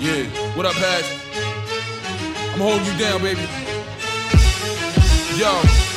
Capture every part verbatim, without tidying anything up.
Yeah, what up, Paz? I'm holding you down, baby. Yo.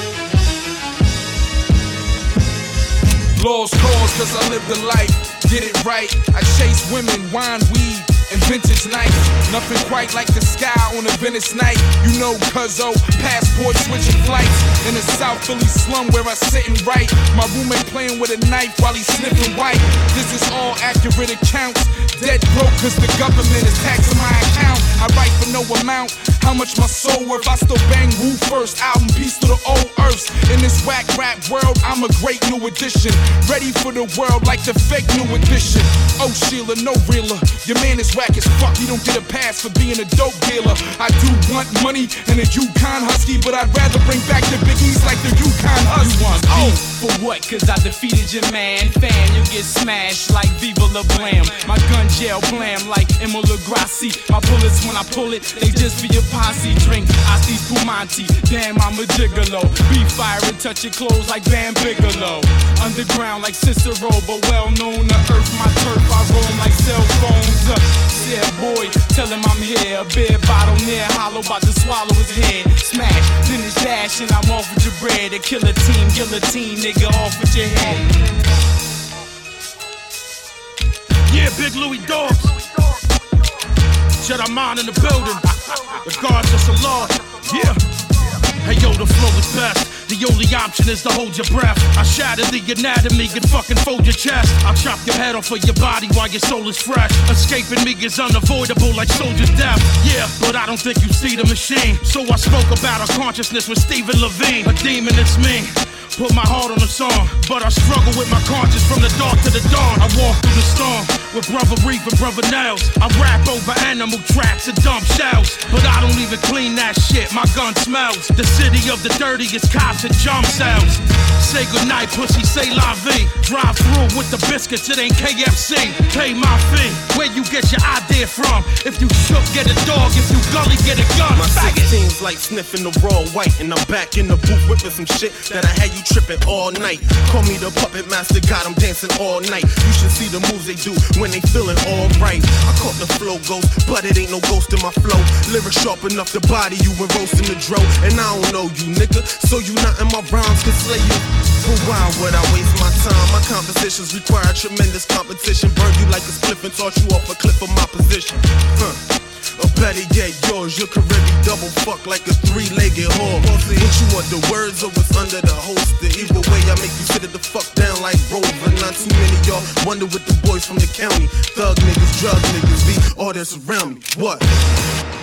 Lost cause, cause I live the life, did it right. I chase women, wine, weed, and vintage nights. Nothing quite like the sky on a Venice night. You know, cuzzo, passport switching flights. In the South Philly slum where I sit and write. My roommate playing with a knife while he's sniffing white. This is all accurate accounts. Dead broke cause the government is taxing my account. I write for no amount. How much my soul worth? I still bang Wu first. Album piece to the old earths. In this whack rap world, I'm a great new addition. Ready for the world like the fake new edition. Oh Sheila, no realer. Your man is whack as fuck. He don't get a pass for being a dope dealer. I do want money and a Yukon Husky, but I'd rather bring back the biggies like the Yukon Husky. You want oh. beef for what? Cause I defeated your man. Fan, you get smashed like Viva La Blam. My gun gel blam like Imola Grassi. My bullets when I pull it, they just for your posse. Drink Asti Pumanti, damn I'm a gigolo. Be fire and touch your clothes like Bam Bigelow. Underground like Cicero, but well known to earth. My turf, I roam like cell phones. Uh, yeah boy, tell him I'm here. A beer bottle near hollow, about to swallow his head. Smash, then it's dash and I'm off with your bread. A killer team, guillotine, nigga off with your head. Yeah, Big Louis Dogs. Jedi mind in the building. The guards just a law. Yeah. Hey yo, the flow is best. The only option is to hold your breath. I shatter the anatomy and fucking fold your chest. I'll chop your head off of your body while your soul is fresh. Escaping me is unavoidable like soldier's death. Yeah, but I don't think you see the machine. So I spoke about our consciousness with Stephen Levine. A demon, it's me. Put my heart on the song, but I struggle with my conscience from the dark to the dawn. I walk through the storm with Brother Reef and Brother Nails. I rap over animal tracks and dump shells, but I don't even clean that shit, my gun smells. The city of the dirtiest cops and jump cells. Say goodnight, pussy, say la vie. Drive through with the biscuits, it ain't K F C. Pay my fee, where you get your idea from? If you shook, get a dog, if you gully, get a gun. My sixteen's like sniffing the raw white, and I'm back in the booth whipping some shit that I had you tripping all night. Call me the puppet master, got them dancing all night. You should see the moves they do when they feeling alright. I caught the flow ghost, but it ain't no ghost in my flow. Lyrics sharp enough to body you when roasting the dro. And I don't know you, nigga, so you not in my rhymes can slay you. For why would I waste my time? My compositions require tremendous competition. Burn you like a spliff and toss you off a cliff of my position. Huh. Or better yet, yours, your career be double fuck like a three-legged whore. What you want, the words or what's under the holster? Either way, I make you sit it the fuck down like Rover. Not too many y'all wonder what the boys from the county, thug niggas, drug niggas be all that's around me. What?